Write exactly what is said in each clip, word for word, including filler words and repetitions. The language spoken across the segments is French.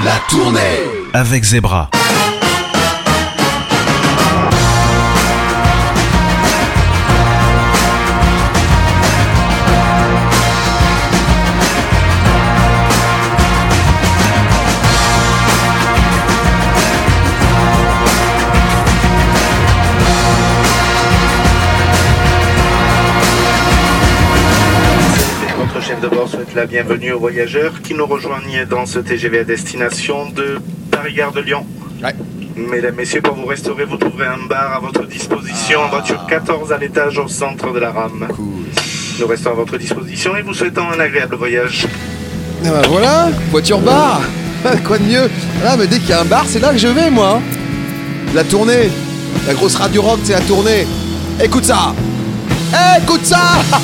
La tournée avec Zebra. Chef de bord souhaite la bienvenue aux voyageurs qui nous rejoignent dans ce T G V à destination de Paris-Gare de Lyon. Ouais. Mesdames, Messieurs, quand vous resterez, vous trouverez un bar à votre disposition, ah. voiture quatorze à l'étage au centre de la rame. Cool. Nous restons à votre disposition et vous souhaitons un agréable voyage. Et ben voilà, voiture bar. Quoi de mieux? Ah, mais dès qu'il y a un bar, c'est là que je vais, moi. La tournée, la grosse radio rock, c'est la tournée. Écoute ça. Écoute ça.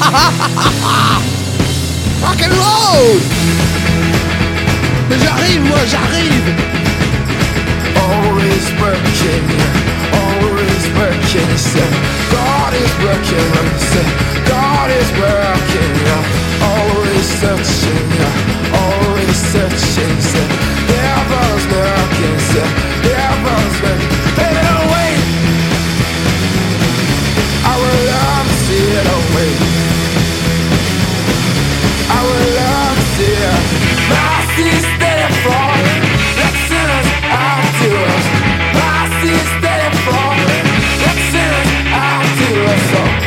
Rock and roll! J'arrive, moi, j'arrive! Always working, always working, say, God is working, say, God is working, always searching, always searching, say, devil's working, say, devil's working, take it away! I will love to see it away. I would love to see her. My sea's steady falling, like sinners out to us. My sea's steady falling, like sinners out to us. Oh.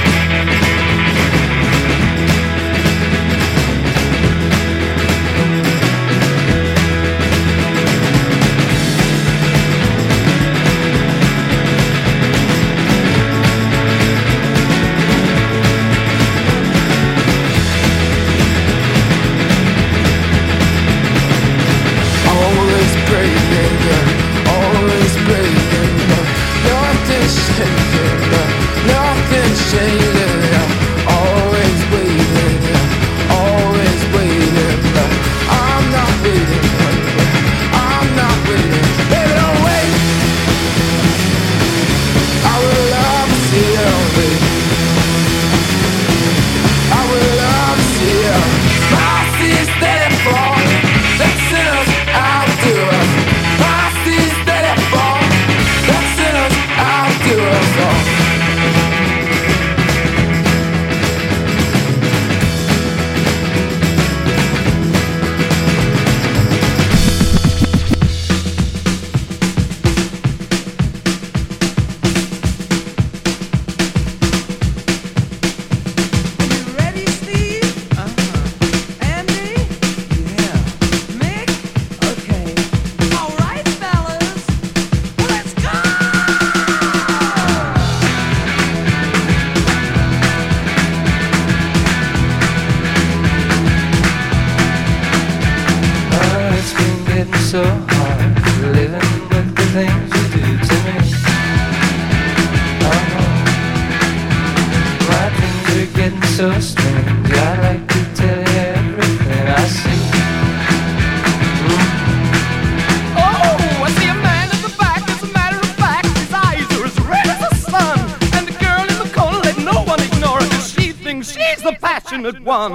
One.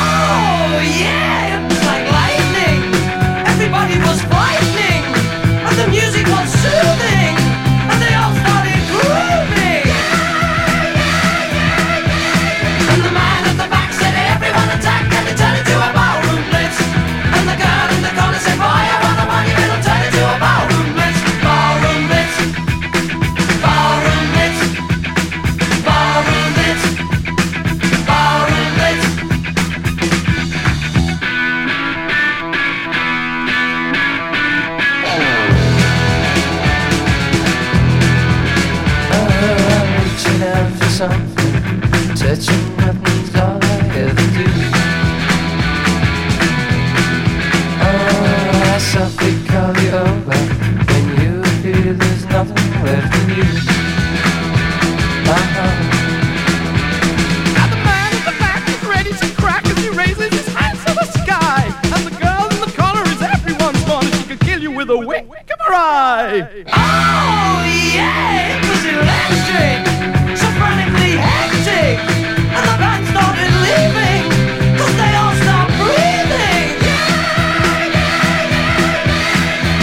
Oh, yeah, it was like lightning. Everybody was frightening, and the music was soothing, and they all started grooving. And the man at the back said, everyone attack, and they turned it to a ballroom blitz. And the girl in the corner said, boy, I want the money, it'll turn it to a ballroom blitz. Ballroom blitz. Ballroom blitz. Ballroom blitz. Ballroom blitz. Something, touching nothing's all I ever do. Oh, I softly call you over when you feel there's nothing left in you. Uh-huh. Now the man at the back is ready to crack as he raises his hands to the sky. And the girl in the corner is everyone's corner. She could kill you with a wink of her eye. Oh, yeah, it was electric. Frantically hectic, and the band started leaving, cause they all stopped breathing.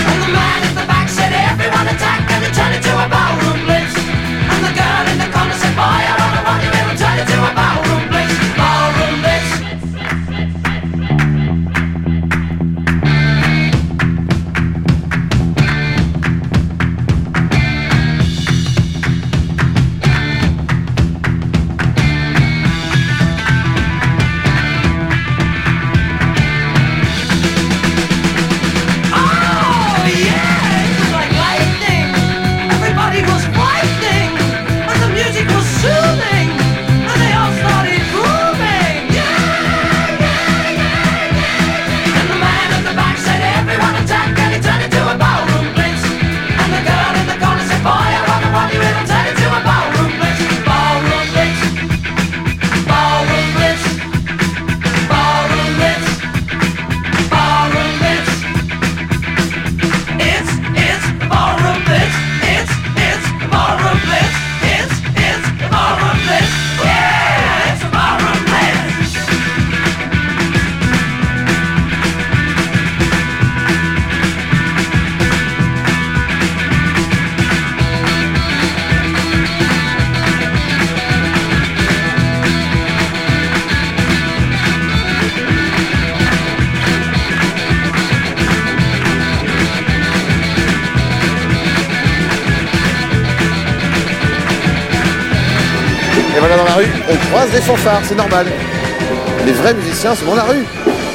rue, on croise des fanfares, c'est normal. Les vrais musiciens sont dans la rue.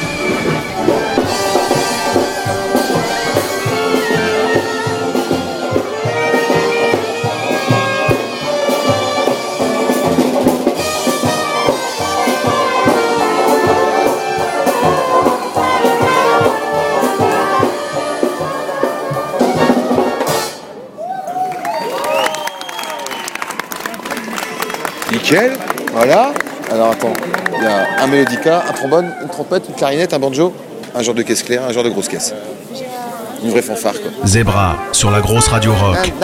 Nickel, voilà. Alors attends, il y a un mélodica, un trombone, une trompette, une clarinette, un banjo, un genre de caisse claire, un genre de grosse caisse. Une vraie fanfare quoi. Zebra sur la grosse radio rock.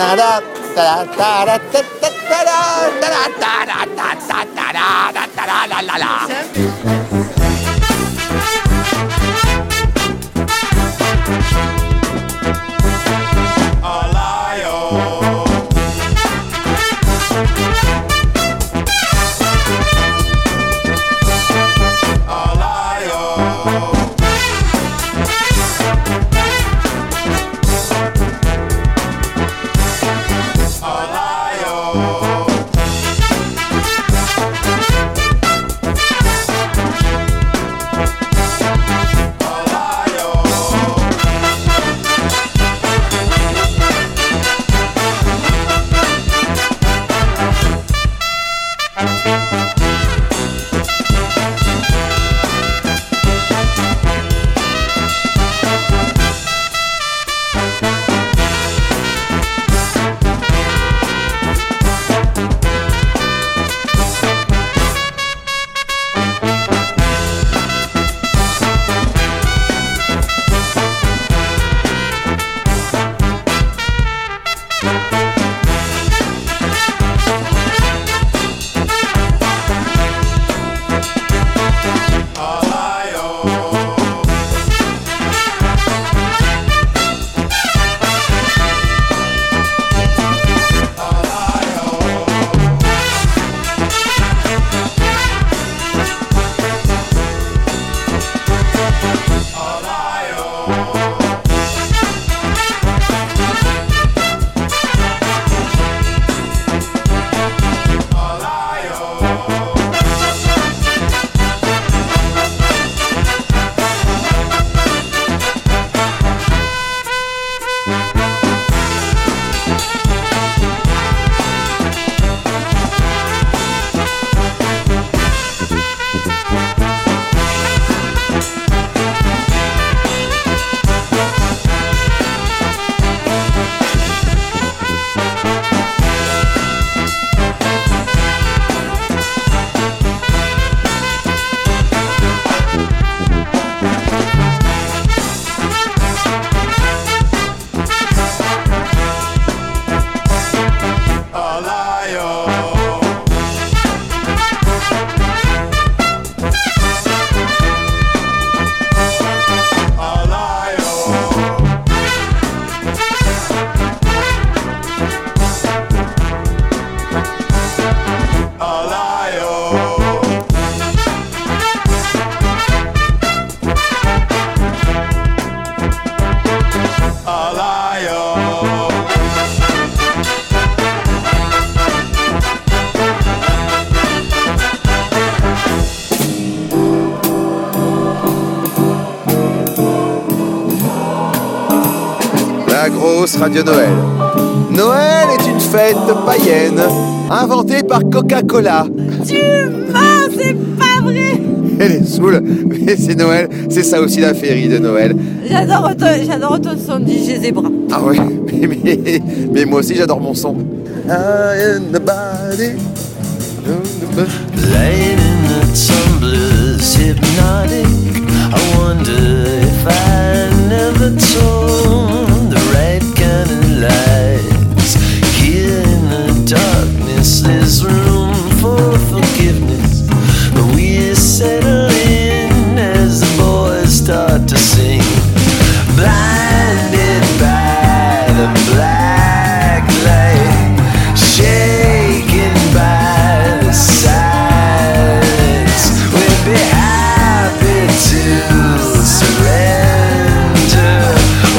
La grosse radio Noël. Noël est une fête païenne, inventée par Coca-Cola. Tu mens, c'est pas vrai. Elle est saoule, mais c'est Noël, c'est ça aussi la féerie de Noël. J'adore ton, j'adore ton son D J Zebra. Ah ouais, mais, mais, mais moi aussi j'adore mon son. I am the body. Laying in the tumblers, hypnotic. I wonder if I never told the right kind of lies. Here in the darkness, there's room for forgiveness, but we settle in as the boys start to sing. Blinded by the black light, shaken by the silence, we'd be happy to surrender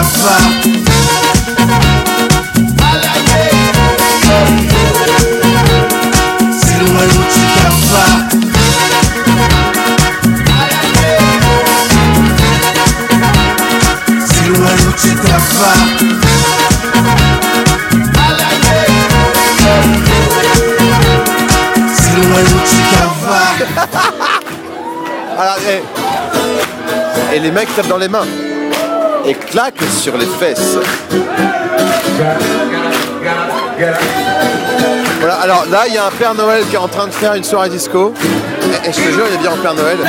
cafard. C'est l'oiseau du cafard. C'est l'oiseau du cafard. C'est l'oiseau du cafard. Alors, et, et les mecs tapent dans les mains et claquent sur les fesses. Voilà, alors là il y a un Père Noël qui est en train de faire une soirée disco. Et, et je te jure, il est bien en Père Noël.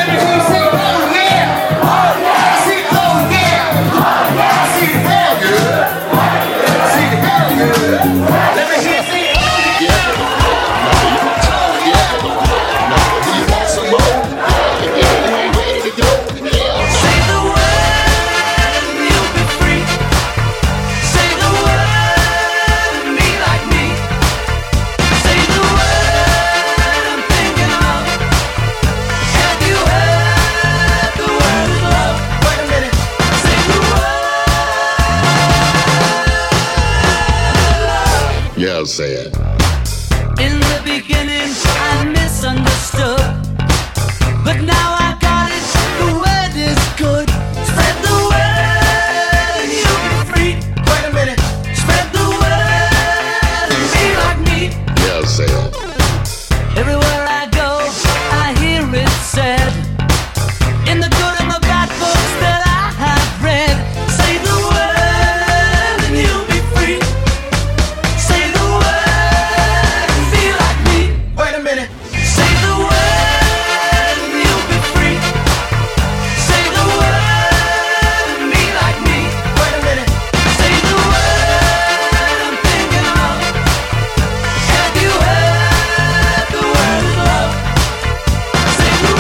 Yeah, say it. In the beginning, I misunderstood, but now I got it. The word is good. Spread the word, and you'll be free. Wait a minute. Spread the word, and be like me. Yeah, say it. Everywhere I go, I hear it said, in the good and the bad books that I have read. Say the word, and you'll be free. Say the word, and be like me. Wait a minute. Say the word, and you'll be free. Say the word, and be like me. Wait a minute. Say the word I'm thinking of. Have you heard the word love? Say the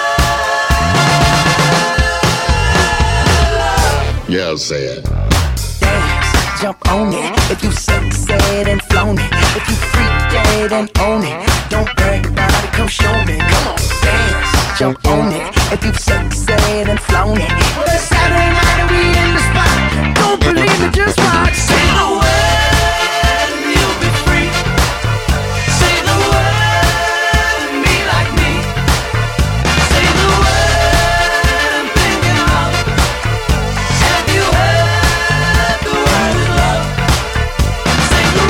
word. Yeah, say it. Dance, jump on it. If you succeed and flown it, if you freak dead and own it, don't brag about it, come show me. Come on, dance, jump on it. If you succeed and flown it, well, it's Saturday night and we in the spot. Don't believe me, just watch. Say the word, and you'll be free. Say the word, and be like me. Say the word I'm thinking of. Have you heard the word love? Say the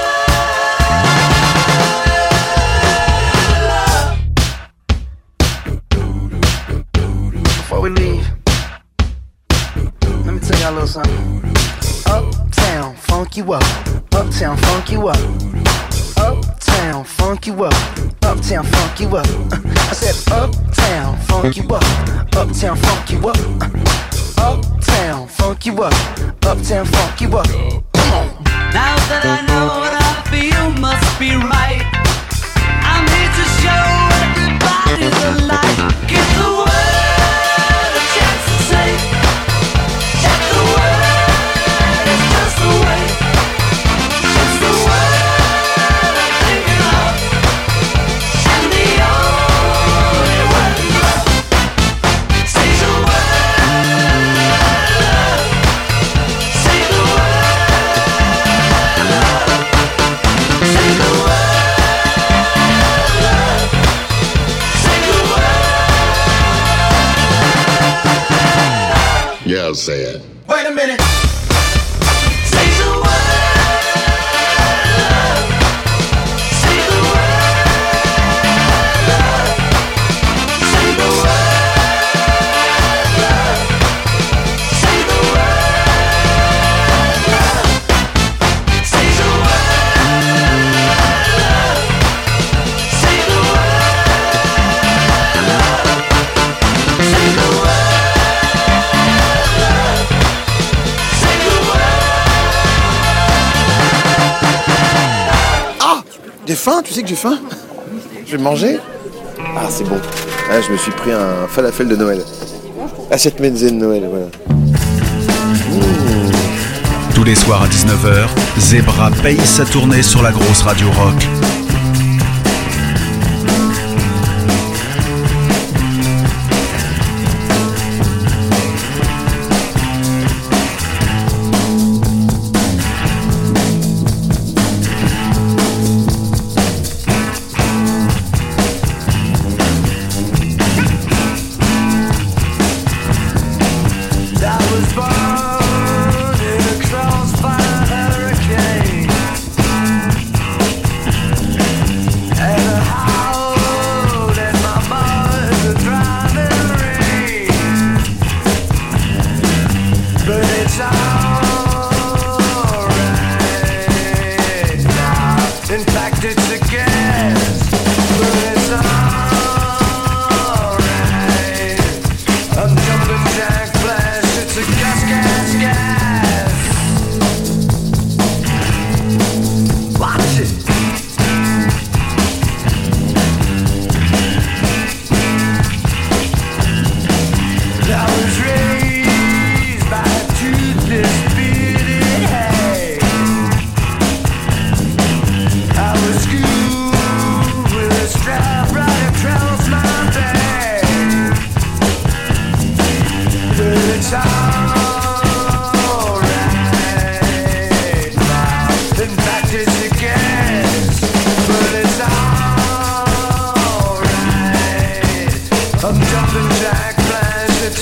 Before we leave, let me tell y'all a little something. Uptown, funk you up. Uptown, funk you up. Uptown, funk you up. Uptown, funk you up. I said uptown, funk you up. Uptown, funk you up. Uptown, funk you up. Uptown, funk you up. Come on. Now that I know what I feel must be right, I'm here to show everybody the light. Give the world a chance to say that the world is just the way. It's the world I'm thinking of, and the only word is love. Say the word love. Say the word love. Say the word love. Say the word. Yeah, say it. Wait a minute. Say the word love. Say the word love. Say the word love. Say the word love. Say the word love. Say the word love. Say the word love. Say the word. Ah, j'ai faim, tu sais que j'ai faim. Je vais manger. Ah, c'est bon. Ah, je me suis pris un falafel de Noël. Assiette mezzé de Noël, voilà. Tous les soirs à dix-neuf heures, Zebra paye sa tournée sur la grosse radio rock.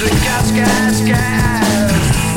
It's a gas, gas, gas.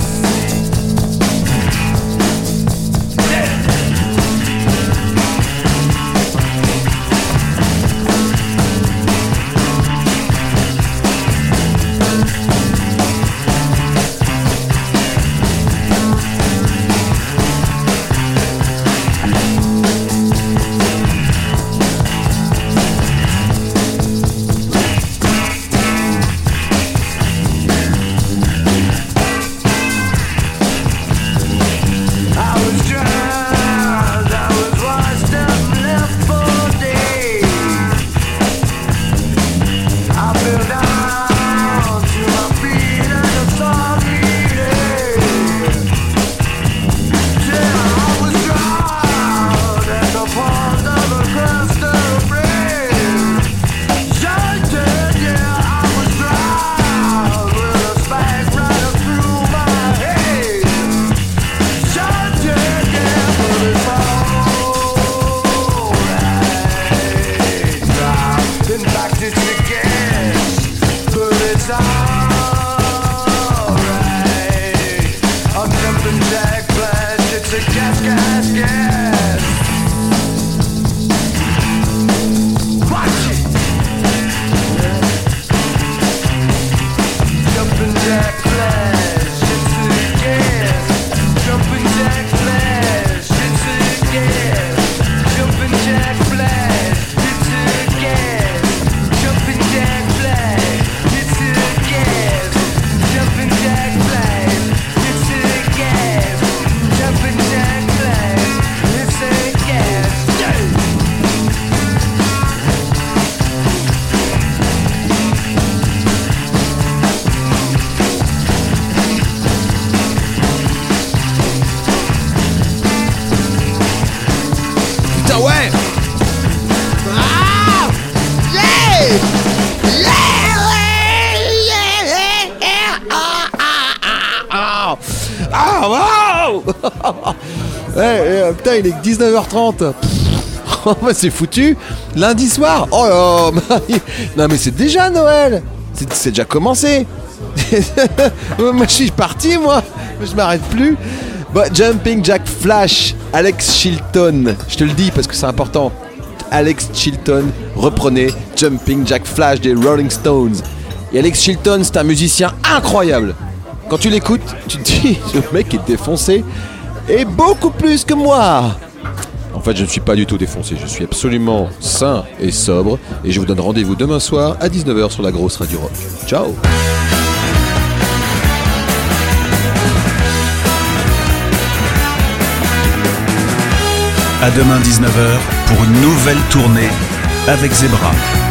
Ouais, putain, il est que dix-neuf heures trente. Oh, bah, c'est foutu. Lundi soir. Oh là, non mais c'est déjà Noël. C'est, c'est déjà commencé. Moi je suis parti, moi. Je m'arrête plus. Bah, Jumping Jack Flash, Alex Chilton. Je te le dis parce que c'est important. Alex Chilton reprenait Jumping Jack Flash des Rolling Stones. Et Alex Chilton, c'est un musicien incroyable. Quand tu l'écoutes, tu te dis, ce mec est défoncé. Et beaucoup plus que moi. En fait, je ne suis pas du tout défoncé. Je suis absolument sain et sobre. Et je vous donne rendez-vous demain soir à dix-neuf heures sur la grosse Radio Rock. Ciao. À demain dix-neuf heures pour une nouvelle tournée avec Zebra.